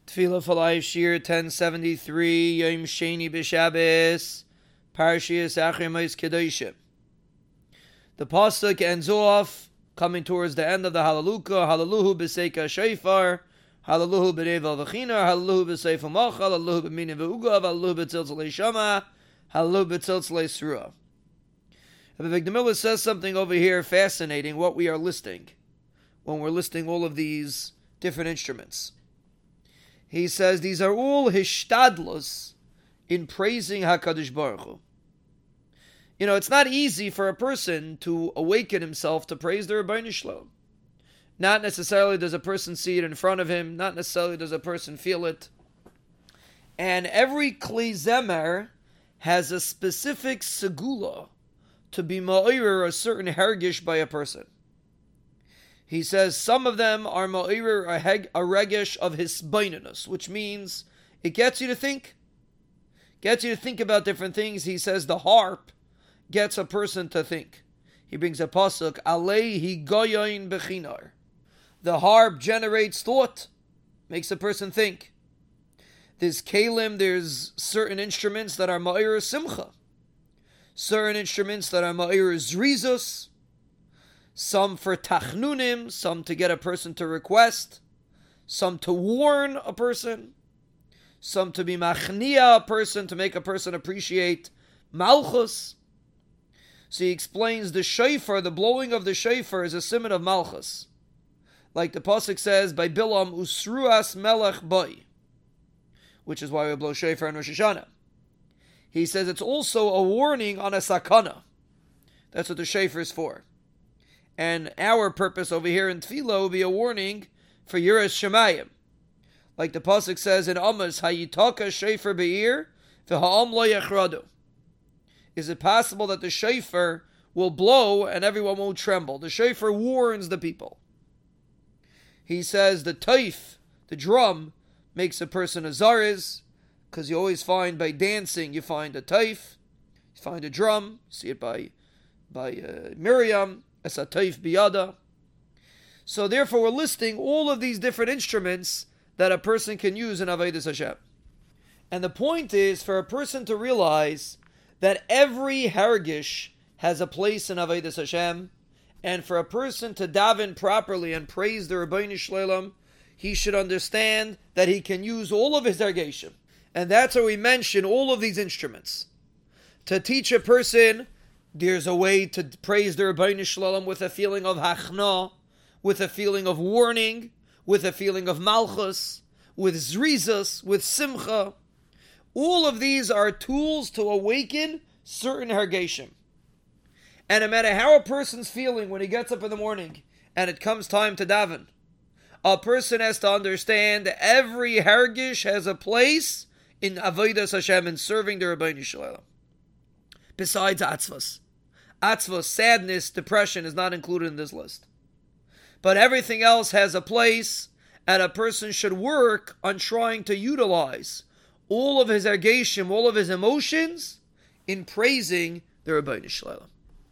Tefillah for Life, Shir 1073, Yom Sheni B'Shabbos, Parshiyas Achrei Mos Kedoshim. The pasuk ends off, coming towards the end of the Hallelujah, Hallelujah B'Seika Shofar, Hallelujah B'Nevel V'Chinar, Hallelujah B'Seif Mach, Hallelujah B'Mini V'Ugav, Hallelujah B'Tziltzalei Shama, Hallelujah B'Tziltzalei Sruah. Rabbi Miller says something over here fascinating, what we are listing, when we're listing all of these different instruments. He says these are all hishtadlus in praising HaKadosh Baruch Hu. You know, it's not easy for a person to awaken himself to praise the Rebbeinu Shalom. Not necessarily does a person see it in front of him, not necessarily does a person feel it. And every Kli Zemer has a specific segula to be ma'ir a certain hergish by a person. He says some of them are ma'ir a regesh of hisbaininus, which means it gets you to think. Gets you to think about different things. He says the harp gets a person to think. He brings a pasuk, Aleihi goyoin bechinar. The harp generates thought, makes a person think. There's kalim, there's certain instruments that are ma'ir simcha. Certain instruments that are ma'ir zrizus. Some for tachnunim, some to get a person to request, some to warn a person, some to be machnia a person, to make a person appreciate malchus. So he explains the shofar, the blowing of the shofar is a simon of malchus. Like the pasuk says, by Bilam usruas melech boy, which is why we blow shofar in Rosh Hashanah. He says it's also a warning on a sakana. That's what the shofar is for. And our purpose over here in Tefillah will be a warning for Yiras Shemayim. Like the pasuk says in Amos, Hayitaka shofar be'ir, v'ha'am lo yachradu. Is it possible that the shofar will blow and everyone won't tremble? The shofar warns the people. He says the taif, the drum, makes a person a zariz, because you always find by dancing, you find a taif, you find a drum, you see it by Miriam, as a taif biyada. So therefore we're listing all of these different instruments that a person can use in Avodas Hashem. And the point is for a person to realize that every hergish has a place in Avodas Hashem, and for a person to daven properly and praise the Rebbeinu Shalom, he should understand that he can use all of his hergeshim. And that's why we mention all of these instruments. To teach a person, there's a way to praise the Rebbeinu Shalom with a feeling of hachna, with a feeling of warning, with a feeling of malchus, with zrizas, with simcha. All of these are tools to awaken certain hergeshim. And no matter how a person's feeling when he gets up in the morning and it comes time to daven, a person has to understand that every hergish has a place in Avodas Hashem and serving the Rebbeinu Shalom. Besides atzvos. Atzvos, sadness, depression is not included in this list. But everything else has a place, and a person should work on trying to utilize all of his ergeshim, all of his emotions, in praising the Rebbeinu Shalom.